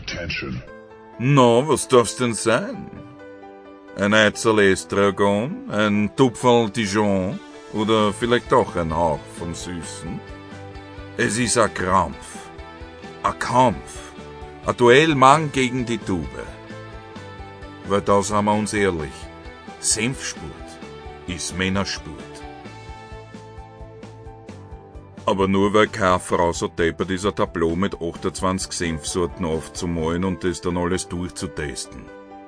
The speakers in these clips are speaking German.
Attention. Na, was darf's denn sein? Ein Eizel Estragon, ein Tupferl Dijon oder vielleicht doch ein Hauch vom Süßen? Es ist ein Krampf, ein Kampf, ein Duell Mann gegen die Tube. Weil da sind wir uns ehrlich, Senfspurt ist Männerspurt. Aber nur weil keine Frau so deppert ist, ein Tableau mit 28 Senfsorten aufzumalen und das dann alles durchzutesten.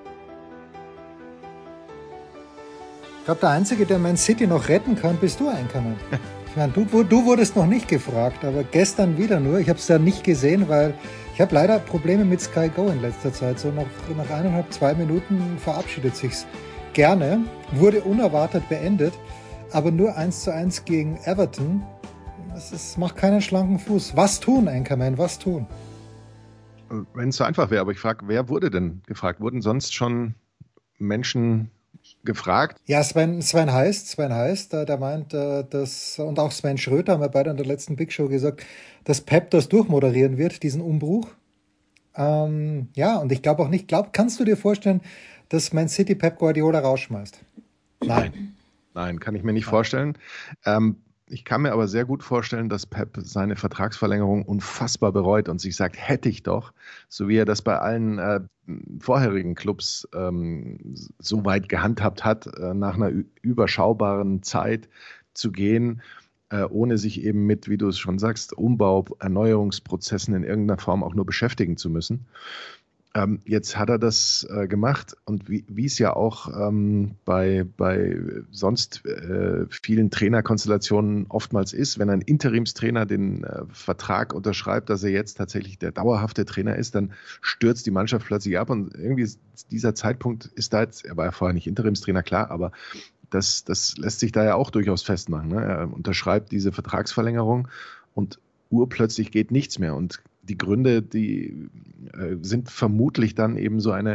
Ich glaube, der Einzige, der Man City noch retten kann, bist du, Einkommen. Ich meine, du wurdest noch nicht gefragt, aber gestern wieder nur. Ich habe es ja nicht gesehen, weil ich habe leider Probleme mit Sky Go in letzter Zeit. So nach 1,5, 2 Minuten verabschiedet sich's gerne. Wurde unerwartet beendet, aber nur 1:1 gegen Everton. Es macht keinen schlanken Fuß. Was tun, Anchorman, was tun? Wenn es so einfach wäre, aber ich frage, wer wurde denn gefragt? Wurden sonst schon Menschen gefragt? Ja, Sven heißt, der meint, dass, und auch Sven Schröter haben wir beide an der letzten Big Show gesagt, dass Pep das durchmoderieren wird, diesen Umbruch. Ja, und ich glaube auch nicht, kannst du dir vorstellen, dass Man City Pep Guardiola rausschmeißt? Nein, kann ich mir nicht vorstellen. Ich kann mir aber sehr gut vorstellen, dass Pep seine Vertragsverlängerung unfassbar bereut und sich sagt, hätte ich doch, so wie er das bei allen vorherigen Clubs so weit gehandhabt hat, nach einer überschaubaren Zeit zu gehen, ohne sich eben mit, wie du es schon sagst, Umbau, Erneuerungsprozessen in irgendeiner Form auch nur beschäftigen zu müssen. Jetzt hat er das gemacht und wie es ja auch bei sonst vielen Trainerkonstellationen oftmals ist, wenn ein Interimstrainer den Vertrag unterschreibt, dass er jetzt tatsächlich der dauerhafte Trainer ist, dann stürzt die Mannschaft plötzlich ab und irgendwie dieser Zeitpunkt ist da jetzt, er war ja vorher nicht Interimstrainer, klar, aber das lässt sich da ja auch durchaus festmachen. Ne? Er unterschreibt diese Vertragsverlängerung und urplötzlich geht nichts mehr und die Gründe, die sind vermutlich dann eben so eine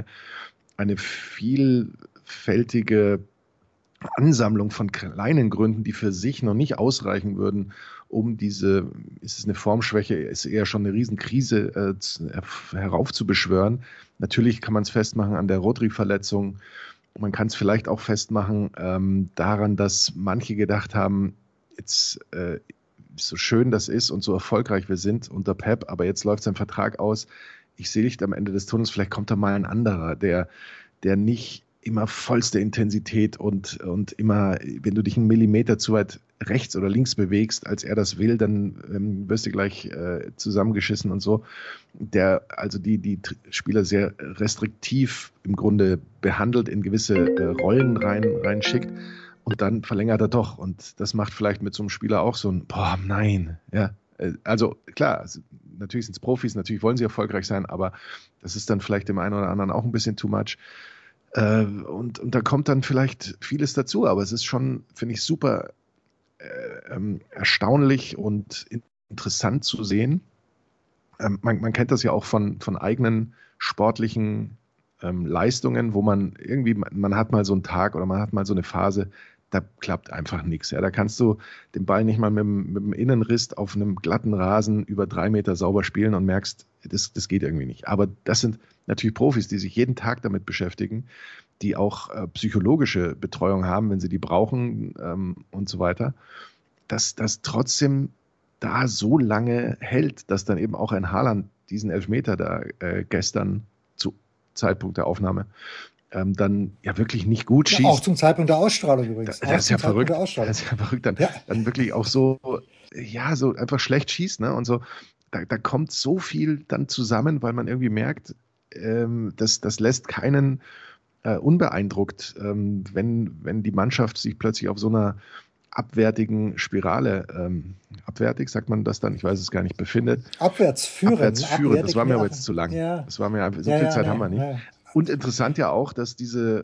vielfältige Ansammlung von kleinen Gründen, die für sich noch nicht ausreichen würden, um ist es eine Formschwäche, ist eher schon eine Riesenkrise heraufzubeschwören. Natürlich kann man es festmachen an der Rodri-Verletzung. Man kann es vielleicht auch festmachen daran, dass manche gedacht haben, jetzt so schön das ist und so erfolgreich wir sind unter Pep, aber jetzt läuft sein Vertrag aus. Ich sehe Licht am Ende des Tunnels, vielleicht kommt da mal ein anderer, der nicht immer vollste Intensität und immer, wenn du dich einen Millimeter zu weit rechts oder links bewegst, als er das will, dann wirst du gleich zusammengeschissen und so. Der also die Spieler sehr restriktiv im Grunde behandelt, in gewisse Rollen reinschickt. Und dann verlängert er doch. Und das macht vielleicht mit so einem Spieler auch so ein, boah, nein. Ja, also klar, natürlich sind es Profis, natürlich wollen sie erfolgreich sein, aber das ist dann vielleicht dem einen oder anderen auch ein bisschen too much. Und da kommt dann vielleicht vieles dazu. Aber es ist schon, finde ich, super erstaunlich und interessant zu sehen. Man kennt das ja auch von eigenen sportlichen Leistungen, wo man irgendwie, man hat mal so einen Tag oder man hat mal so eine Phase, da klappt einfach nichts. Ja. Da kannst du den Ball nicht mal mit dem Innenriss auf einem glatten Rasen über 3 Meter sauber spielen und merkst, das geht irgendwie nicht. Aber das sind natürlich Profis, die sich jeden Tag damit beschäftigen, die auch psychologische Betreuung haben, wenn sie die brauchen und so weiter, dass das trotzdem da so lange hält, dass dann eben auch ein Haaland diesen Elfmeter da gestern zu Zeitpunkt der Aufnahme dann ja wirklich nicht gut schießt. Auch zum Zeitpunkt der Ausstrahlung übrigens. Das ist ja verrückt. Das ist ja verrückt, dann wirklich auch so einfach schlecht schießt. Ne? Und so, da kommt so viel dann zusammen, weil man irgendwie merkt, das lässt keinen unbeeindruckt, wenn die Mannschaft sich plötzlich auf so einer abwärtigen Spirale, abwärtig sagt man das dann, ich weiß es gar nicht, befindet. Abwärtsführend, das war mir aber jetzt zu lang. Ja. Das war mir so viel Zeit haben wir nicht. Ja. Und interessant ja auch, dass diese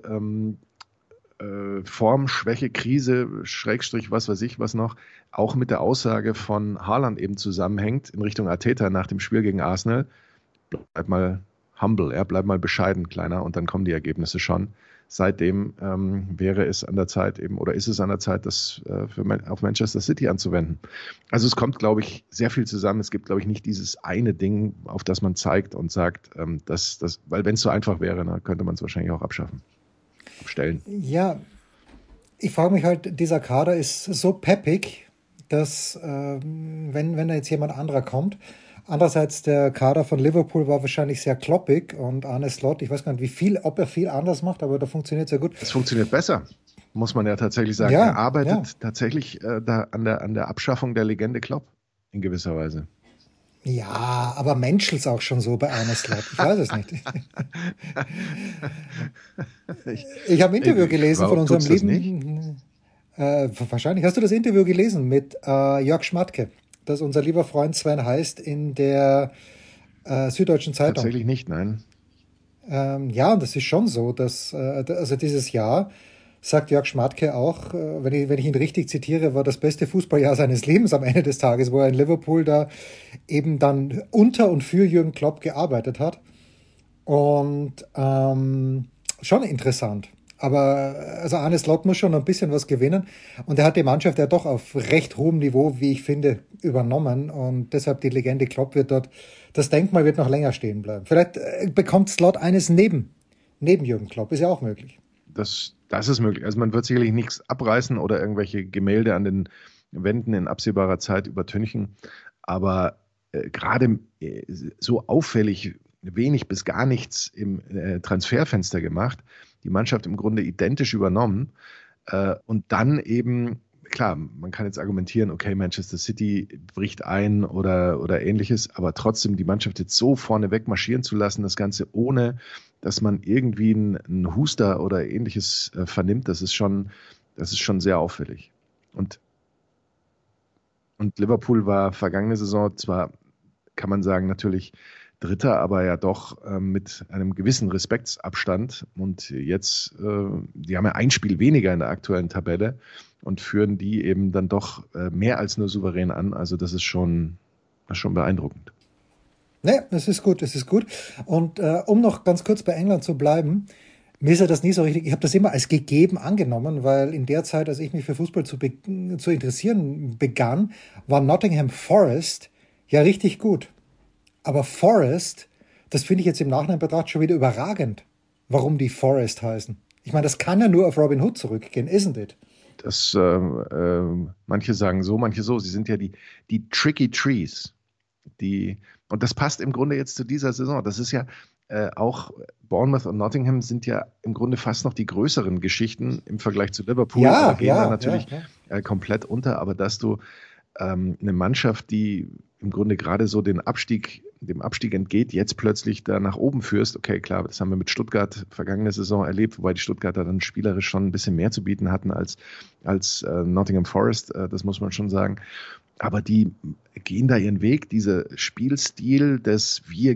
Formschwäche, Krise, Schrägstrich, was weiß ich, was noch, auch mit der Aussage von Haaland eben zusammenhängt in Richtung Arteta nach dem Spiel gegen Arsenal. Bleib mal humble, bleib mal bescheiden, Kleiner, und dann kommen die Ergebnisse schon. seitdem wäre es an der Zeit eben, oder ist es an der Zeit, das auf Manchester City anzuwenden. Also es kommt, glaube ich, sehr viel zusammen. Es gibt, glaube ich, nicht dieses eine Ding, auf das man zeigt und sagt, weil wenn es so einfach wäre, dann könnte man es wahrscheinlich auch abstellen. Ja, ich frage mich halt, dieser Kader ist so peppig, dass wenn da jetzt jemand anderer kommt. Andererseits, der Kader von Liverpool war wahrscheinlich sehr kloppig und Arne Slot, ich weiß gar nicht, ob er viel anders macht, aber da funktioniert es ja gut. Es funktioniert besser, muss man ja tatsächlich sagen. Ja, er arbeitet tatsächlich da an der Abschaffung der Legende Klopp in gewisser Weise. Ja, aber menschelt's auch schon so bei Arne Slot? Ich weiß es nicht. Ich habe ein Interview gelesen von unserem lieben... wahrscheinlich. Hast du das Interview gelesen mit Jörg Schmatke, das unser lieber Freund Sven heißt in der Süddeutschen Zeitung? Tatsächlich nicht, nein. Ja, und das ist schon so, dass also dieses Jahr, sagt Jörg Schmatke auch, wenn ich ihn richtig zitiere, war das beste Fußballjahr seines Lebens am Ende des Tages, wo er in Liverpool da eben dann unter und für Jürgen Klopp gearbeitet hat. Und schon interessant. Aber also Arne Slot muss schon ein bisschen was gewinnen. Und er hat die Mannschaft ja doch auf recht hohem Niveau, wie ich finde, übernommen. Und deshalb die Legende Klopp wird dort, das Denkmal wird noch länger stehen bleiben. Vielleicht bekommt Slot eines neben Jürgen Klopp. Ist ja auch möglich. Das ist möglich. Also man wird sicherlich nichts abreißen oder irgendwelche Gemälde an den Wänden in absehbarer Zeit übertünchen. Aber gerade so auffällig wenig bis gar nichts im Transferfenster gemacht, die Mannschaft im Grunde identisch übernommen und dann eben, klar, man kann jetzt argumentieren, okay, Manchester City bricht ein oder ähnliches, aber trotzdem die Mannschaft jetzt so vorneweg marschieren zu lassen, das Ganze ohne, dass man irgendwie einen Huster oder ähnliches vernimmt, das ist schon sehr auffällig. Und Liverpool war vergangene Saison zwar, kann man sagen, natürlich Dritter, aber ja doch mit einem gewissen Respektsabstand. Und jetzt, die haben ja ein Spiel weniger in der aktuellen Tabelle und führen die eben dann doch mehr als nur souverän an. Also das ist schon beeindruckend. Ne, es ist gut. Und um noch ganz kurz bei England zu bleiben, mir ist ja das nie so richtig, ich habe das immer als gegeben angenommen, weil in der Zeit, als ich mich für Fußball zu interessieren begann, war Nottingham Forest ja richtig gut. Aber Forest, das finde ich jetzt im Nachhinein betrachtet schon wieder überragend, warum die Forest heißen. Ich meine, das kann ja nur auf Robin Hood zurückgehen, isn't it? Das, manche sagen so, manche so. Sie sind ja die Tricky Trees. Und das passt im Grunde jetzt zu dieser Saison. Das ist ja auch Bournemouth und Nottingham sind ja im Grunde fast noch die größeren Geschichten im Vergleich zu Liverpool. Ja, gehen da natürlich komplett unter. Aber dass du eine Mannschaft, die im Grunde gerade so dem Abstieg entgeht, jetzt plötzlich da nach oben führst. Okay, klar, das haben wir mit Stuttgart vergangene Saison erlebt, wobei die Stuttgarter dann spielerisch schon ein bisschen mehr zu bieten hatten als Nottingham Forest, das muss man schon sagen. Aber die gehen da ihren Weg, dieser Spielstil, dass wir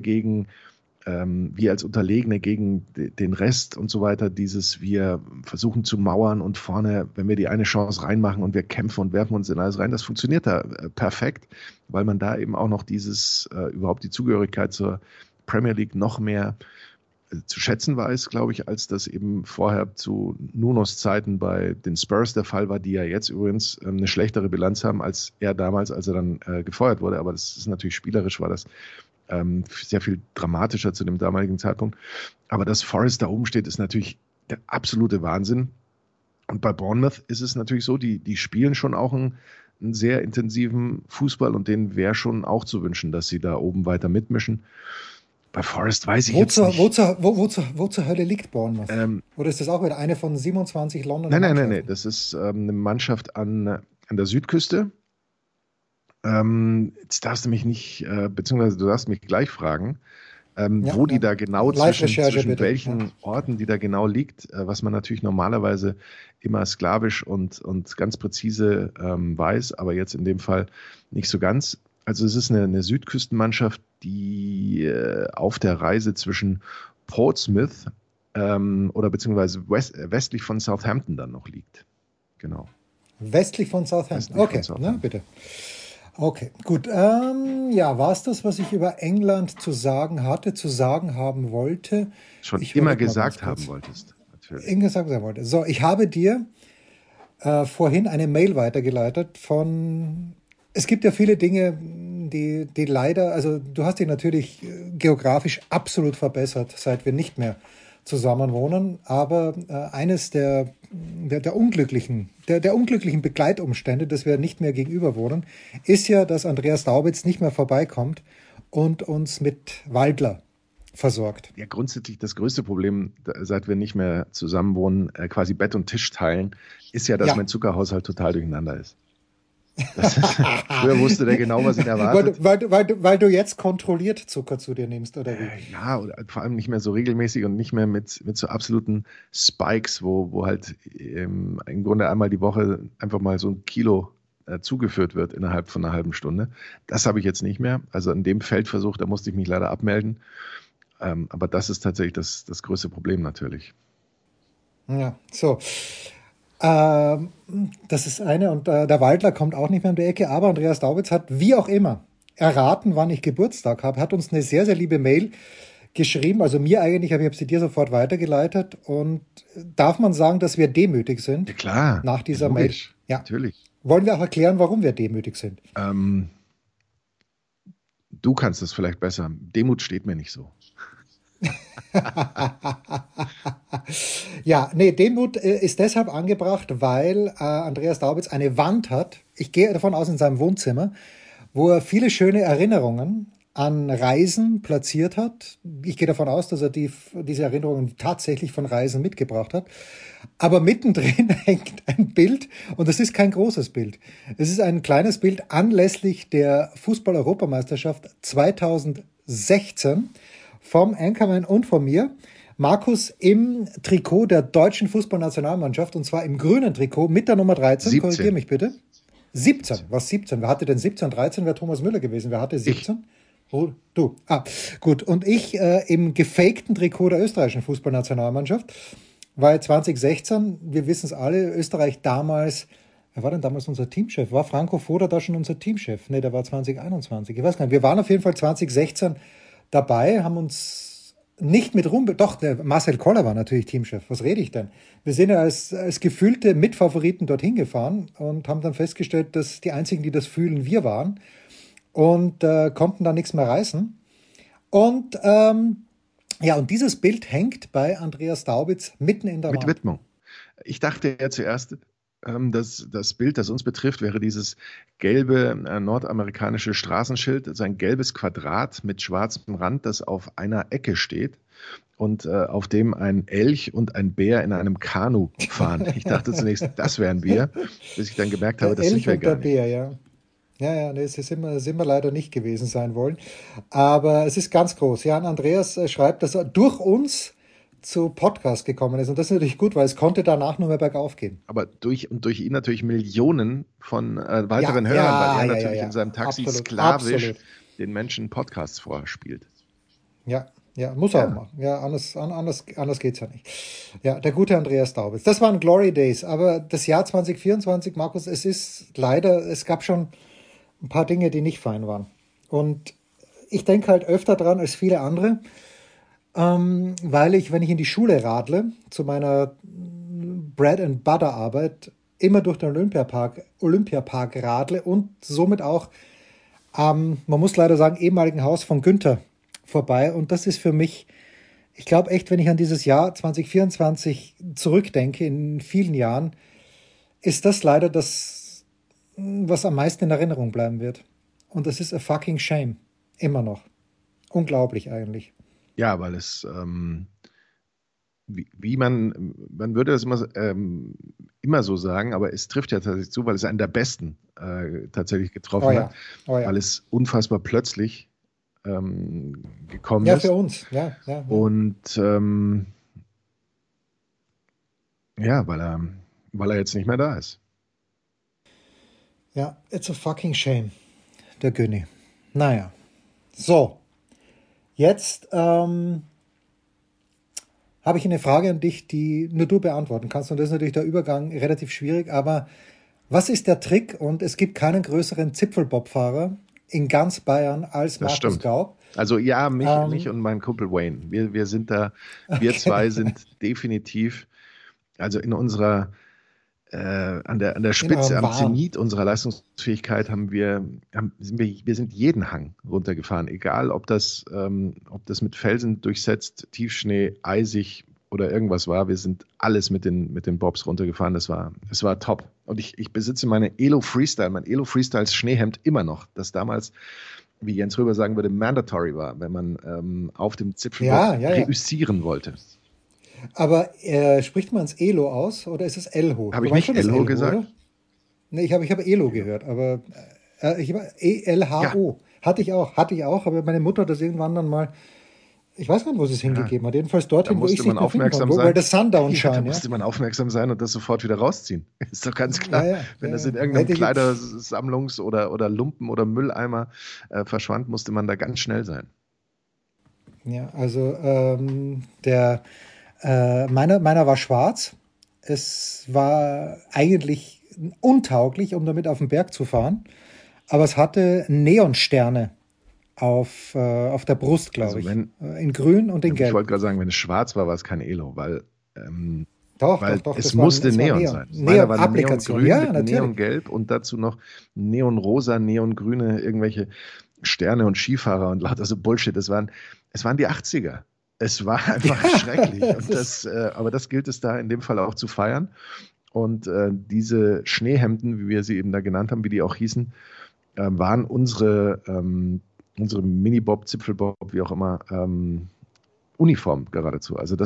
als Unterlegene gegen den Rest und so weiter, wir versuchen zu mauern und vorne, wenn wir die eine Chance reinmachen und wir kämpfen und werfen uns in alles rein, das funktioniert da perfekt, weil man da eben auch noch überhaupt die Zugehörigkeit zur Premier League noch mehr zu schätzen weiß, glaube ich, als das eben vorher zu Nunos Zeiten bei den Spurs der Fall war, die ja jetzt übrigens eine schlechtere Bilanz haben als er damals, als er dann gefeuert wurde. Aber das ist natürlich spielerisch, war das sehr viel dramatischer zu dem damaligen Zeitpunkt. Aber dass Forest da oben steht, ist natürlich der absolute Wahnsinn. Und bei Bournemouth ist es natürlich so, die spielen schon auch einen sehr intensiven Fußball und denen wäre schon auch zu wünschen, dass sie da oben weiter mitmischen. Bei Forest weiß ich jetzt nicht. Wo zur Hölle liegt Bournemouth? Oder ist das auch wieder eine von 27 Londoner Mannschaften? Nein. Das ist eine Mannschaft an der Südküste. Jetzt darfst du mich nicht, beziehungsweise du darfst mich gleich fragen, wo die da genau zwischen welchen Orten die da genau liegt, was man natürlich normalerweise immer sklavisch und ganz präzise weiß, aber jetzt in dem Fall nicht so ganz. Also es ist eine Südküstenmannschaft, die auf der Reise zwischen Portsmouth oder beziehungsweise westlich von Southampton dann noch liegt. Genau. Westlich von Southampton. Okay, bitte. Okay, gut. War es das, was ich über England zu sagen haben wollte? Schon immer gesagt haben wolltest. irgendwas sagen wollte. So, ich habe dir vorhin eine Mail weitergeleitet es gibt ja viele Dinge, die leider, also du hast dich natürlich geografisch absolut verbessert, seit wir nicht mehr zusammen wohnen, aber eines der unglücklichen Begleitumstände, dass wir nicht mehr gegenüber wohnen, ist ja, dass Andreas Daubitz nicht mehr vorbeikommt und uns mit Waldler versorgt. Ja, grundsätzlich das größte Problem, seit wir nicht mehr zusammen wohnen, quasi Bett und Tisch teilen, ist ja, dass mein Zuckerhaushalt total durcheinander ist. Früher wusste der genau, was ihn erwartet. Weil du jetzt kontrolliert Zucker zu dir nimmst, oder wie? Ja, oder vor allem nicht mehr so regelmäßig und nicht mehr mit so absoluten Spikes, wo halt im Grunde einmal die Woche einfach mal so 1 Kilo zugeführt wird innerhalb von einer halben Stunde. Das habe ich jetzt nicht mehr. Also in dem Feldversuch, da musste ich mich leider abmelden. Aber das ist tatsächlich das größte Problem natürlich. Ja, so. Das ist eine, und der Waldler kommt auch nicht mehr um die Ecke, aber Andreas Daubitz hat, wie auch immer, erraten, wann ich Geburtstag habe, hat uns eine sehr, sehr liebe Mail geschrieben, also mir eigentlich, aber ich habe sie dir sofort weitergeleitet, und darf man sagen, dass wir demütig sind? Ja, klar. Nach dieser logisch, Mail? Ja. Natürlich. Wollen wir auch erklären, warum wir demütig sind? Du kannst es vielleicht besser. Demut steht mir nicht so. Ja, nee, Demut ist deshalb angebracht, weil Andreas Daubitz eine Wand hat, ich gehe davon aus in seinem Wohnzimmer, wo er viele schöne Erinnerungen an Reisen platziert hat. Ich gehe davon aus, dass er diese Erinnerungen tatsächlich von Reisen mitgebracht hat. Aber mittendrin hängt ein Bild, und das ist kein großes Bild. Es ist ein kleines Bild anlässlich der Fußball-Europameisterschaft 2016 vom Anchorman und von mir. Markus im Trikot der deutschen Fußballnationalmannschaft, und zwar im grünen Trikot mit der Nummer 13. 17. Korrigiere mich bitte. 17. Was 17? Wer hatte denn 17? 13 wäre Thomas Müller gewesen. Wer hatte 17? Oh, du. Gut. Und ich im gefakten Trikot der österreichischen Fußballnationalmannschaft, weil 2016, wir wissen es alle, Österreich damals, wer war denn damals unser Teamchef? War Franco Foda da schon unser Teamchef? Nee, der war 2021. Ich weiß gar nicht. Wir waren auf jeden Fall 2016 dabei, haben uns nicht mit Ruhm, doch, der Marcel Koller war natürlich Teamchef. Was rede ich denn? Wir sind ja als gefühlte Mitfavoriten dorthin gefahren und haben dann festgestellt, dass die einzigen, die das fühlen, wir waren, und konnten da nichts mehr reißen. Und ja, und dieses Bild hängt bei Andreas Daubitz mitten in der Wand. Mit Widmung. Ich dachte ja zuerst, dass das Bild, das uns betrifft, wäre dieses gelbe nordamerikanische Straßenschild, also ein gelbes Quadrat mit schwarzem Rand, das auf einer Ecke steht und auf dem ein Elch und ein Bär in einem Kanu fahren. Ich dachte zunächst, das wären wir, bis ich dann gemerkt habe, das sind wir gar nicht. Bär, ja. Ja, nee, das sind wir leider nicht gewesen sein wollen. Aber es ist ganz groß. Ja, und Andreas schreibt, dass er durch uns zu Podcast gekommen ist. Und das ist natürlich gut, weil es konnte danach nur mehr bergauf gehen. Aber durch ihn natürlich Millionen von weiteren Hörern, weil er natürlich in seinem Taxi sklavisch den Menschen Podcasts vorspielt. Ja, muss er auch machen. Ja, anders geht's ja nicht. Ja, der gute Andreas Daubitz. Das waren Glory Days. Aber das Jahr 2024, Markus, es gab schon ein paar Dinge, die nicht fein waren. Und ich denke halt öfter dran als viele andere, weil wenn ich in die Schule radle, zu meiner Bread-and-Butter-Arbeit, immer durch den Olympiapark radle und somit auch man muss leider sagen, ehemaligen Haus von Günther vorbei. Und das ist für mich, ich glaube echt, wenn ich an dieses Jahr 2024 zurückdenke, in vielen Jahren, ist das leider das, was am meisten in Erinnerung bleiben wird. Und das ist a fucking shame. Immer noch. Unglaublich eigentlich. Ja, weil es, wie man würde das immer so sagen, aber es trifft ja tatsächlich zu, weil es einen der Besten tatsächlich getroffen hat, weil es unfassbar plötzlich gekommen ist. Ja, für uns. Ja. Und weil er jetzt nicht mehr da ist. Ja, it's a fucking shame, der Günni. Naja, so. Jetzt habe ich eine Frage an dich, die nur du beantworten kannst. Und das ist natürlich der Übergang relativ schwierig. Aber was ist der Trick? Und es gibt keinen größeren Zipfelbobfahrer in ganz Bayern als Markus Gaub. Also ja, mich und mein Kumpel Wayne. Wir sind da, wir zwei sind definitiv Also in unserer an der In Spitze, eurem am Wahn. Zenit unserer Leistungsfähigkeit wir sind jeden Hang runtergefahren, egal ob das mit Felsen durchsetzt, Tiefschnee, eisig oder irgendwas war. Wir sind alles mit den Bobs runtergefahren. Es war top. Und ich besitze mein Elo Freestyles Schneehemd immer noch, das damals, wie Jens Röber sagen würde, mandatory war, wenn man auf dem Zipfelbob Ja, ja, ja. reüssieren wollte. Aber spricht man es Elo aus oder ist es Elho? Habe Du ich meinst nicht schon das Elho Elho, gesagt? oder? Nee, ich hab Elo Elo. gehört, aber ich habe Ja, ELHO. Hatte ich auch, aber meine Mutter hat das irgendwann dann mal, ich weiß gar nicht, wo sie es ja. hingegeben hat. Jedenfalls Da dorthin, wo ich musste es man nicht mehr finden aufmerksam konnte, weil sein. der Sundown Ja, da Shine, ja. musste man aufmerksam sein und das sofort wieder rausziehen. Ist doch ganz Ja, klar. ja, Wenn ja, das in ja. irgendeinem Kleidersammlungs- oder Lumpen- oder Mülleimer verschwand, musste man da ganz schnell sein. Ja, also meiner war schwarz. Es war eigentlich untauglich, um damit auf den Berg zu fahren. Aber es hatte Neonsterne auf der Brust, glaube Also ich. In grün und in ich gelb. wollte gerade sagen, wenn es schwarz war, war es kein Elo, Doch, doch, weil doch, es musste es war Neon Neon. sein. Meiner war Neon-Applikation, neongrün ja, mit natürlich. neongelb und dazu noch neonrosa, neongrüne, irgendwelche Sterne und Skifahrer und lauter so Bullshit. Es waren die 80er. Es war einfach schrecklich. Und aber das gilt es da in dem Fall auch zu feiern. Und diese Schneehemden, wie wir sie eben da genannt haben, wie die auch hießen, waren unsere Mini-Bob, Zipfelbob, wie auch immer, Uniform geradezu. Also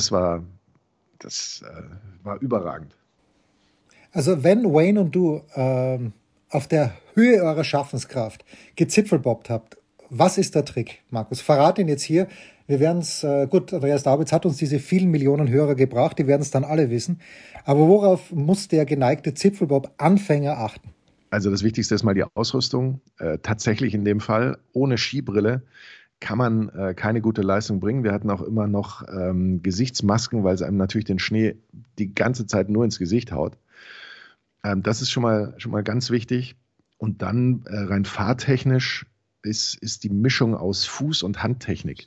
das war überragend. Also wenn Wayne und du auf der Höhe eurer Schaffenskraft gezipfelbobbt habt, was ist der Trick, Markus? Verrat ihn jetzt hier. Wir werden es, gut, Andreas Daubitz hat uns diese vielen Millionen Hörer gebracht, die werden es dann alle wissen. Aber worauf muss der geneigte Zipfelbob-Anfänger achten? Also das Wichtigste ist mal die Ausrüstung. Tatsächlich in dem Fall, ohne Skibrille kann man keine gute Leistung bringen. Wir hatten auch immer noch Gesichtsmasken, weil es einem natürlich den Schnee die ganze Zeit nur ins Gesicht haut. Das ist schon mal ganz wichtig. Und dann rein fahrtechnisch ist die Mischung aus Fuß- und Handtechnik.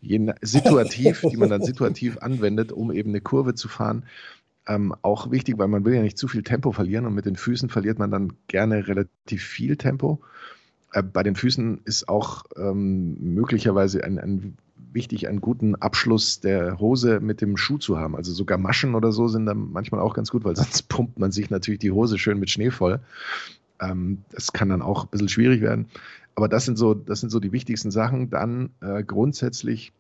Die man dann situativ anwendet, um eben eine Kurve zu fahren. Auch wichtig, weil man will ja nicht zu viel Tempo verlieren und mit den Füßen verliert man dann gerne relativ viel Tempo. Bei den Füßen ist auch möglicherweise wichtig, einen guten Abschluss der Hose mit dem Schuh zu haben. Also sogar Maschen oder so sind dann manchmal auch ganz gut, weil sonst pumpt man sich natürlich die Hose schön mit Schnee voll. Das kann dann auch ein bisschen schwierig werden. Aber das sind so die wichtigsten Sachen. Dann grundsätzlich,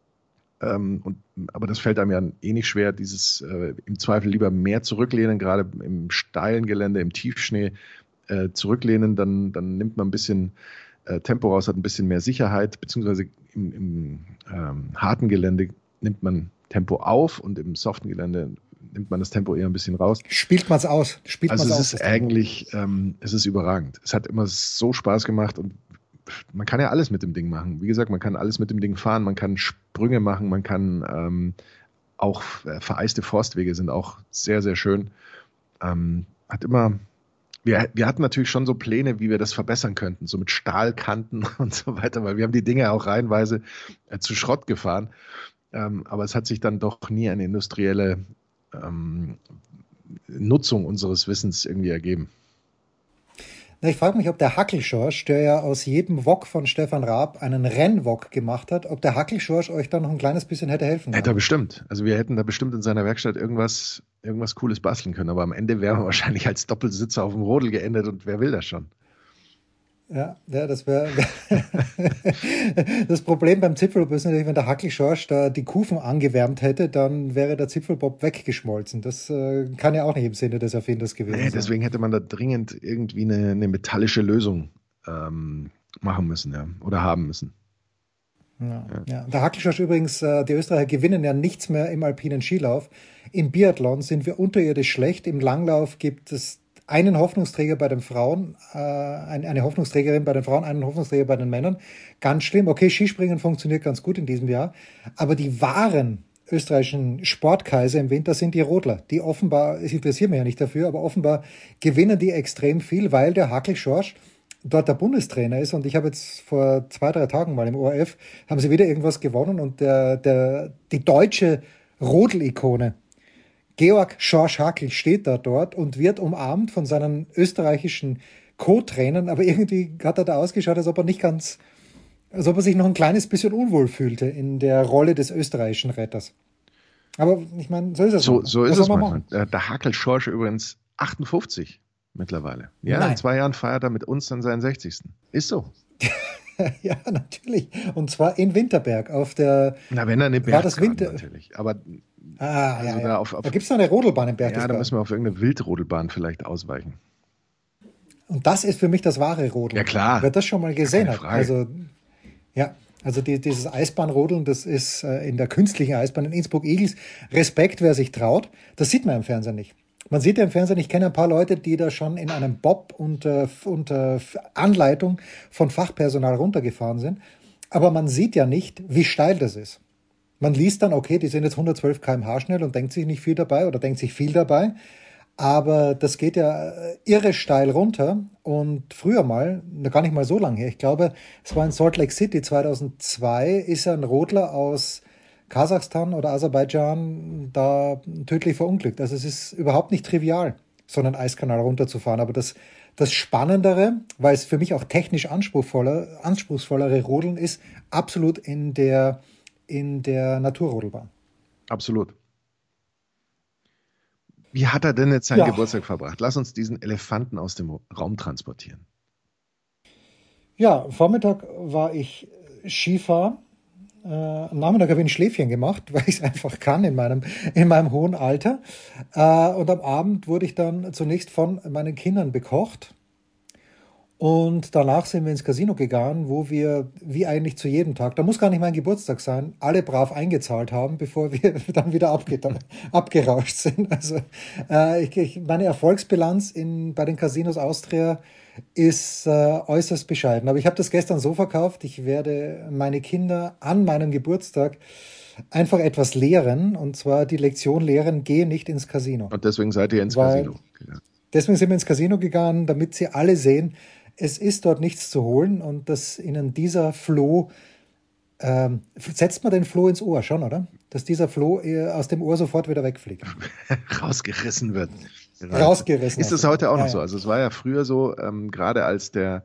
aber das fällt einem ja eh nicht schwer, im Zweifel lieber mehr zurücklehnen, gerade im steilen Gelände, im Tiefschnee zurücklehnen, dann nimmt man ein bisschen Tempo raus, hat ein bisschen mehr Sicherheit, beziehungsweise im harten Gelände nimmt man Tempo auf und im soften Gelände nimmt man das Tempo eher ein bisschen raus. Spielt man es aus? Also es ist eigentlich, es ist überragend. Es hat immer so Spaß gemacht und man kann ja alles mit dem Ding machen. Wie gesagt, man kann alles mit dem Ding fahren, man kann Sprünge machen, man kann auch vereiste Forstwege sind auch sehr, sehr schön. Wir hatten natürlich schon so Pläne, wie wir das verbessern könnten, so mit Stahlkanten und so weiter, weil wir haben die Dinge auch reihenweise zu Schrott gefahren. Aber es hat sich dann doch nie eine industrielle Nutzung unseres Wissens irgendwie ergeben. Na, ich frage mich, ob der Hackelschorsch, der ja aus jedem Wok von Stefan Raab einen Rennwok gemacht hat, ob der Hackelschorsch euch da noch ein kleines bisschen hätte helfen können. Hätte er bestimmt. Also wir hätten da bestimmt in seiner Werkstatt irgendwas Cooles basteln können. Aber am Ende wären wir wahrscheinlich als Doppelsitzer auf dem Rodel geendet und wer will das schon? Ja, das wäre. Das Problem beim Zipfelbob ist natürlich, wenn der Hackelschorsch da die Kufen angewärmt hätte, dann wäre der Zipfelbob weggeschmolzen. Das kann ja auch nicht im Sinne des Erfinders gewesen sein. Deswegen hätte man da dringend irgendwie eine metallische Lösung machen müssen, ja, oder haben müssen. Ja. Der Hackelschorsch übrigens, die Österreicher gewinnen ja nichts mehr im alpinen Skilauf. Im Biathlon sind wir unterirdisch schlecht. Im Langlauf gibt es einen Hoffnungsträger bei den Frauen, eine Hoffnungsträgerin bei den Frauen, einen Hoffnungsträger bei den Männern. Ganz schlimm. Okay, Skispringen funktioniert ganz gut in diesem Jahr. Aber die wahren österreichischen Sportkaiser im Winter sind die Rodler. Die offenbar, ich interessiere mich ja nicht dafür, aber offenbar gewinnen die extrem viel, weil der Hackelschorsch dort der Bundestrainer ist. Und ich habe jetzt vor 2-3 Tagen mal im ORF, haben sie wieder irgendwas gewonnen und die deutsche Rodel-Ikone Georg Schorsch Hackl steht da dort und wird umarmt von seinen österreichischen Co-Trainern, aber irgendwie hat er da ausgeschaut, als ob er sich noch ein kleines bisschen unwohl fühlte in der Rolle des österreichischen Retters. Aber ich meine, so ist es. So ist es manchmal. Der Hackl Schorsch übrigens 58 mittlerweile. Ja, Nein. In 2 Jahren feiert er mit uns dann seinen 60. Ist so. Ja, natürlich. Und zwar in Winterberg auf der. Na, wenn er eine Bergbahn natürlich. Aber da gibt es noch eine Rodelbahn im Berchtesgaden. Ja, da müssen wir auf irgendeine Wildrodelbahn vielleicht ausweichen. Und das ist für mich das wahre Rodeln. Ja, klar. Wer das schon mal gesehen hat. Frage. Also dieses Eisbahnrodeln, das ist in der künstlichen Eisbahn in Innsbruck-Igls. Respekt, wer sich traut. Das sieht man im Fernsehen nicht. Man sieht ja im Fernsehen, ich kenne ein paar Leute, die da schon in einem Bob unter Anleitung von Fachpersonal runtergefahren sind. Aber man sieht ja nicht, wie steil das ist. Man liest dann, okay, die sind jetzt 112 km/h schnell und denkt sich nicht viel dabei oder denkt sich viel dabei. Aber das geht ja irre steil runter. Und früher mal, gar nicht mal so lange her, ich glaube, es war in Salt Lake City 2002, ist ein Rodler aus Kasachstan oder Aserbaidschan da tödlich verunglückt. Also es ist überhaupt nicht trivial, so einen Eiskanal runterzufahren. Aber das Spannendere, weil es für mich auch technisch anspruchsvollere Rodeln ist, absolut in der Naturrodelbahn. Absolut. Wie hat er denn jetzt seinen Geburtstag verbracht? Lass uns diesen Elefanten aus dem Raum transportieren. Ja, Vormittag war ich Skifahren. Am Nachmittag habe ich ein Schläfchen gemacht, weil ich es einfach kann in meinem hohen Alter. Und am Abend wurde ich dann zunächst von meinen Kindern bekocht. Und danach sind wir ins Casino gegangen, wo wir, wie eigentlich zu jedem Tag, da muss gar nicht mein Geburtstag sein, alle brav eingezahlt haben, bevor wir dann wieder abgerauscht sind. Also meine Erfolgsbilanz bei den Casinos Austria ist äußerst bescheiden. Aber ich habe das gestern so verkauft, ich werde meine Kinder an meinem Geburtstag einfach etwas lehren, und zwar die Lektion lehren, gehe nicht ins Casino. Und deswegen seid ihr ins Casino. Ja. Deswegen sind wir ins Casino gegangen, damit sie alle sehen, es ist dort nichts zu holen und dass ihnen dieser Floh, setzt man den Floh ins Ohr schon, oder? Dass dieser Floh aus dem Ohr sofort wieder wegfliegt. Rausgerissen wird. Rausgerissen. Ist das heute auch noch so? Also es war ja früher so, gerade als die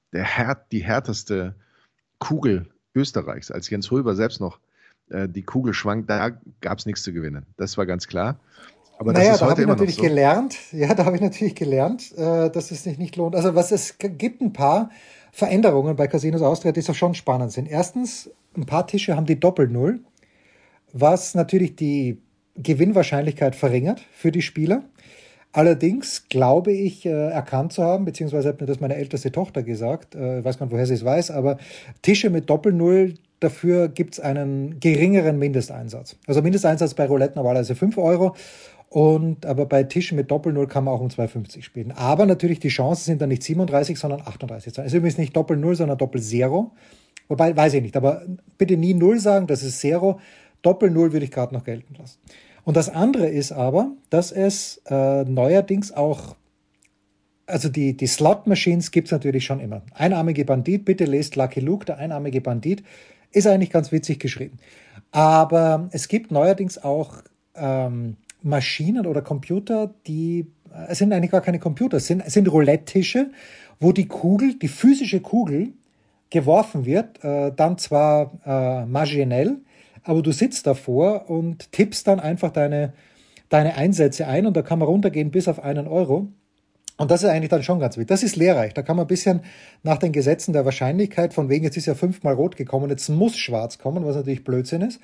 härteste Kugel Österreichs, als Jens Hulber selbst noch die Kugel schwang, da gab es nichts zu gewinnen. Das war ganz klar. Aber das ist heute immer noch so. Da habe ich natürlich gelernt, dass es sich nicht lohnt. Also es gibt ein paar Veränderungen bei Casinos Austria, die so schon spannend sind. Erstens, ein paar Tische haben die Doppel-Null, was natürlich die Gewinnwahrscheinlichkeit verringert für die Spieler. Allerdings glaube ich erkannt zu haben, beziehungsweise hat mir das meine älteste Tochter gesagt, ich weiß gar nicht, woher sie es weiß, aber Tische mit Doppel-Null, dafür gibt es einen geringeren Mindesteinsatz. Also Mindesteinsatz bei Roulette normalerweise 5 €. Aber bei Tischen mit Doppel-Null kann man auch um 2,50 spielen. Aber natürlich, die Chancen sind dann nicht 37, sondern 38. Es ist übrigens nicht Doppel-Null, sondern Doppel-Zero. Wobei, weiß ich nicht. Aber bitte nie Null sagen, das ist Zero. Doppel-Null würde ich gerade noch gelten lassen. Und das andere ist aber, dass es neuerdings auch, also die Slot-Machines gibt es natürlich schon immer. Einarmige Bandit, bitte lest Lucky Luke, der einarmige Bandit, ist eigentlich ganz witzig geschrieben. Aber es gibt neuerdings auch Maschinen oder Computer, es sind eigentlich gar keine Computer, es sind Roulette-Tische, wo die physische Kugel geworfen wird, dann zwar maschinell, aber du sitzt davor und tippst dann einfach deine Einsätze ein und da kann man runtergehen bis auf 1 €. Und das ist eigentlich dann schon ganz wichtig. Das ist lehrreich. Da kann man ein bisschen nach den Gesetzen der Wahrscheinlichkeit, von wegen, jetzt ist ja 5-mal rot gekommen, jetzt muss schwarz kommen, was natürlich Blödsinn ist.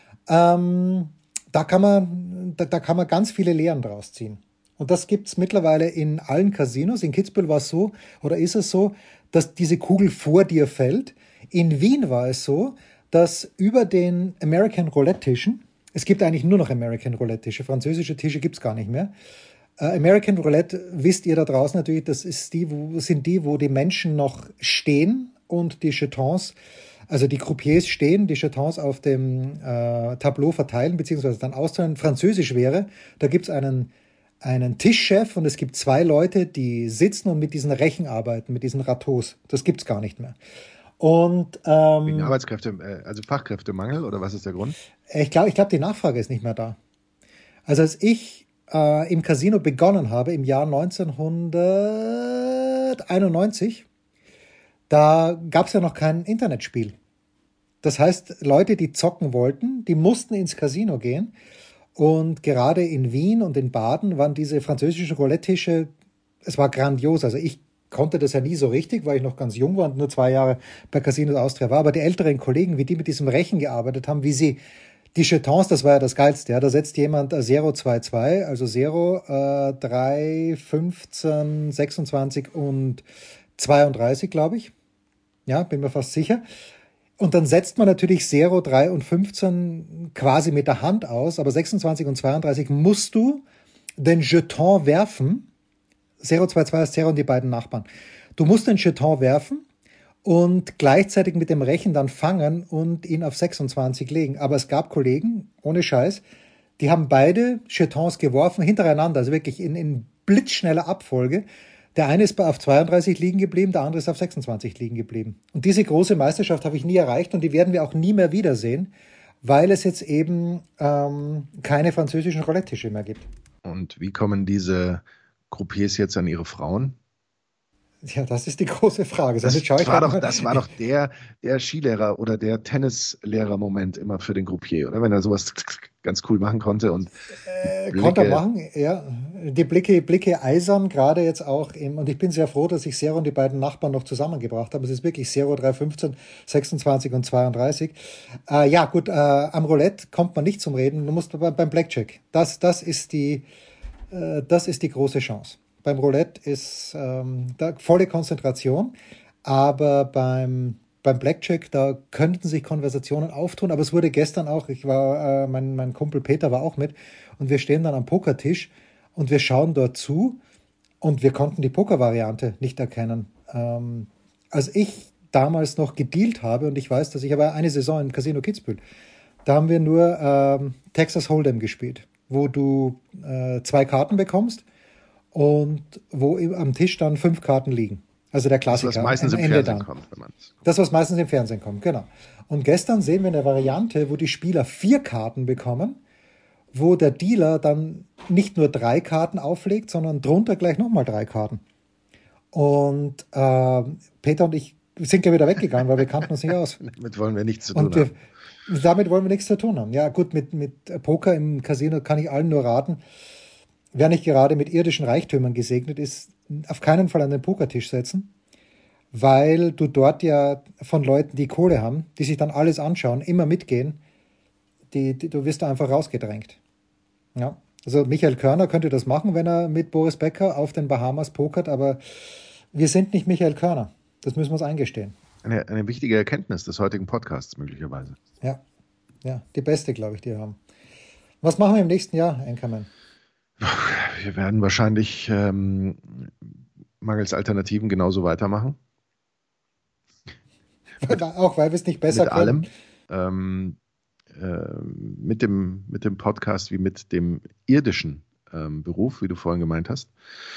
Da kann man ganz viele Lehren draus ziehen. Und das gibt es mittlerweile in allen Casinos. In Kitzbühel war es so, oder ist es so, dass diese Kugel vor dir fällt. In Wien war es so, dass über den American Roulette-Tischen, es gibt eigentlich nur noch American Roulette-Tische, französische Tische gibt es gar nicht mehr. American Roulette, wisst ihr da draußen natürlich, das ist sind die, wo die Menschen noch stehen und die Jetons, also die Croupiers stehen, die Jetons auf dem Tableau verteilen, beziehungsweise dann auszahlen. Französisch wäre, da gibt es einen Tischchef und es gibt 2 Leute, die sitzen und mit diesen Rechen arbeiten, mit diesen Rateaus. Das gibt es gar nicht mehr. Und wegen also Fachkräftemangel oder was ist der Grund? Ich glaube, die Nachfrage ist nicht mehr da. Also als ich im Casino begonnen habe im Jahr 1991, da gab es ja noch kein Internetspiel. Das heißt, Leute, die zocken wollten, die mussten ins Casino gehen. Und gerade in Wien und in Baden waren diese französischen Roulette-Tische, es war grandios. Also ich konnte das ja nie so richtig, weil ich noch ganz jung war und nur 2 Jahre bei Casinos Austria war. Aber die älteren Kollegen, wie die mit diesem Rechen gearbeitet haben, wie sie die Jetons, das war ja das Geilste. Ja, da setzt jemand 022, also 0, 3, 15, 26 und 32, glaube ich. Ja, bin mir fast sicher. Und dann setzt man natürlich 0, 3 und 15 quasi mit der Hand aus, aber 26 und 32 musst du den Jeton werfen. 022 ist 0 und die beiden Nachbarn. Du musst den Jeton werfen und gleichzeitig mit dem Rechen dann fangen und ihn auf 26 legen. Aber es gab Kollegen, ohne Scheiß, die haben beide Jetons geworfen hintereinander, also wirklich in blitzschneller Abfolge. Der eine ist auf 32 liegen geblieben, der andere ist auf 26 liegen geblieben. Und diese große Meisterschaft habe ich nie erreicht und die werden wir auch nie mehr wiedersehen, weil es jetzt eben keine französischen Roulette-Tische mehr gibt. Und wie kommen diese Croupiers jetzt an ihre Frauen? Ja, das ist die große Frage. Das war doch der Skilehrer oder der Tennislehrer-Moment immer für den Croupier, oder? Wenn er sowas ganz cool machen konnte und konnte er machen, ja. Die Blicke eisern, gerade jetzt auch und ich bin sehr froh, dass ich Zero und die beiden Nachbarn noch zusammengebracht habe. Es ist wirklich 0, 3, 15, 26 und 32. Ja, gut, am Roulette kommt man nicht zum Reden. Du musst beim Blackjack. Das ist die große Chance. Beim Roulette ist da volle Konzentration, aber beim Blackjack, da könnten sich Konversationen auftun, aber es wurde gestern auch, mein Kumpel Peter war auch mit und wir stehen dann am Pokertisch und wir schauen dort zu und wir konnten die Pokervariante nicht erkennen. Als ich damals noch gedealt habe und ich weiß, dass ich aber eine Saison im Casino Kitzbühel, da haben wir nur Texas Hold'em gespielt, wo du 2 Karten bekommst und wo am Tisch dann 5 Karten liegen. Also der Klassiker. Das, was meistens im Fernsehen kommt. Das, was meistens im Fernsehen kommt, genau. Und gestern sehen wir eine Variante, wo die Spieler 4 Karten bekommen, wo der Dealer dann nicht nur 3 Karten auflegt, sondern drunter gleich nochmal 3 Karten. Und Peter und ich sind gleich wieder weggegangen, weil wir kannten uns nicht aus. Damit wollen wir nichts zu tun haben. Damit wollen wir nichts zu tun haben. Ja gut, mit Poker im Casino kann ich allen nur raten, wer nicht gerade mit irdischen Reichtümern gesegnet ist, auf keinen Fall an den Pokertisch setzen, weil du dort ja von Leuten, die Kohle haben, die sich dann alles anschauen, immer mitgehen, du wirst da einfach rausgedrängt. Ja. Also Michael Körner könnte das machen, wenn er mit Boris Becker auf den Bahamas pokert, aber wir sind nicht Michael Körner. Das müssen wir uns eingestehen. Eine wichtige Erkenntnis des heutigen Podcasts möglicherweise. Ja, die beste, glaube ich, die wir haben. Was machen wir im nächsten Jahr, Anchorman? Wir werden wahrscheinlich mangels Alternativen genauso weitermachen. Auch weil wir es nicht besser können. Mit allem. Mit dem Podcast wie mit dem irdischen Beruf, wie du vorhin gemeint hast.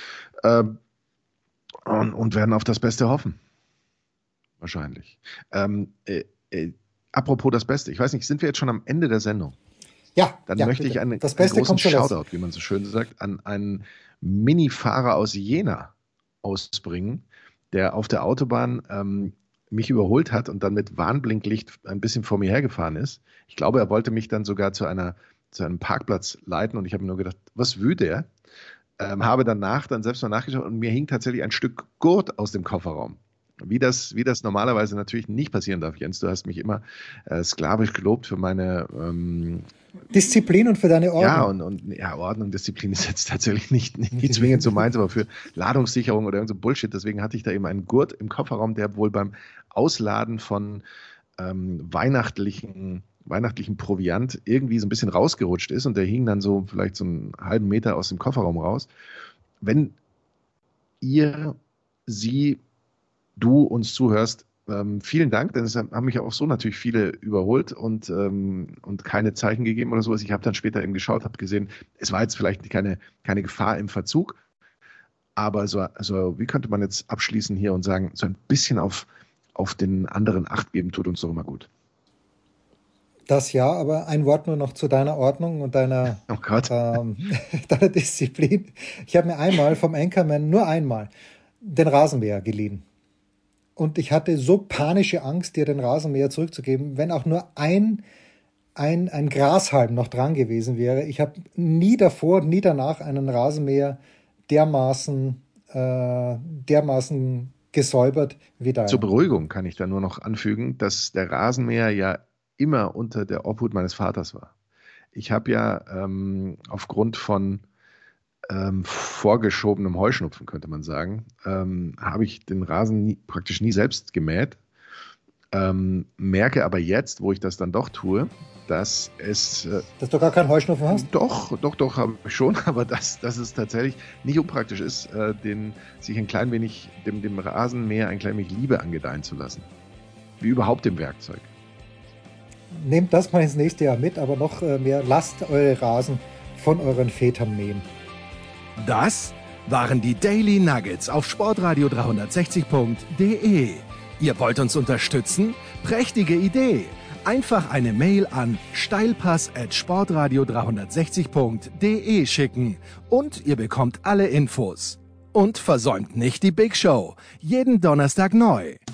Und werden auf das Beste hoffen. Wahrscheinlich. Apropos das Beste. Ich weiß nicht, sind wir jetzt schon am Ende der Sendung? Ja, dann möchte ich einen großen Shoutout, wie man so schön sagt, an einen Minifahrer aus Jena ausbringen, der auf der Autobahn mich überholt hat und dann mit Warnblinklicht ein bisschen vor mir hergefahren ist. Ich glaube, er wollte mich dann sogar zu einem Parkplatz leiten und ich habe mir nur gedacht, was will der? Habe danach dann selbst mal nachgeschaut und mir hing tatsächlich ein Stück Gurt aus dem Kofferraum. Wie das normalerweise natürlich nicht passieren darf, Jens. Du hast mich immer sklavisch gelobt für meine Disziplin und für deine Ordnung. Ja, Ordnung, Disziplin ist jetzt tatsächlich nicht zwingend so meins, aber für Ladungssicherung oder irgend so Bullshit. Deswegen hatte ich da eben einen Gurt im Kofferraum, der wohl beim Ausladen von weihnachtlichen Proviant irgendwie so ein bisschen rausgerutscht ist und der hing dann so vielleicht so einen halben Meter aus dem Kofferraum raus. Wenn du uns zuhörst, vielen Dank, denn es haben mich auch so natürlich viele überholt und keine Zeichen gegeben oder sowas. Ich habe dann später eben geschaut, habe gesehen, es war jetzt vielleicht keine Gefahr im Verzug, aber so, wie könnte man jetzt abschließen hier und sagen, so ein bisschen auf den anderen Acht geben tut uns doch immer gut. Das ja, aber ein Wort nur noch zu deiner Ordnung und deiner, Oh Gott. deiner Disziplin. Ich habe mir einmal vom Anchorman, nur einmal, den Rasenmäher geliehen. Und ich hatte so panische Angst, dir den Rasenmäher zurückzugeben, wenn auch nur ein Grashalm noch dran gewesen wäre. Ich habe nie davor, nie danach einen Rasenmäher dermaßen gesäubert wie deiner. Zur Beruhigung kann ich da nur noch anfügen, dass der Rasenmäher ja immer unter der Obhut meines Vaters war. Ich habe ja aufgrund von vorgeschobenem Heuschnupfen, könnte man sagen, habe ich den Rasen praktisch nie selbst gemäht. Merke aber jetzt, wo ich das dann doch tue, dass es... dass du gar keinen Heuschnupfen hast? Doch, habe ich schon, aber dass es tatsächlich nicht unpraktisch ist, sich ein klein wenig, dem Rasenmäher ein klein wenig Liebe angedeihen zu lassen. Wie überhaupt dem Werkzeug. Nehmt das mal ins nächste Jahr mit, aber noch mehr, lasst eure Rasen von euren Vätern mähen. Das waren die Daily Nuggets auf sportradio 360.de. Ihr wollt uns unterstützen? Prächtige Idee! Einfach eine Mail an steilpass@sportradio360.de schicken und ihr bekommt alle Infos. Und versäumt nicht die Big Show. Jeden Donnerstag neu.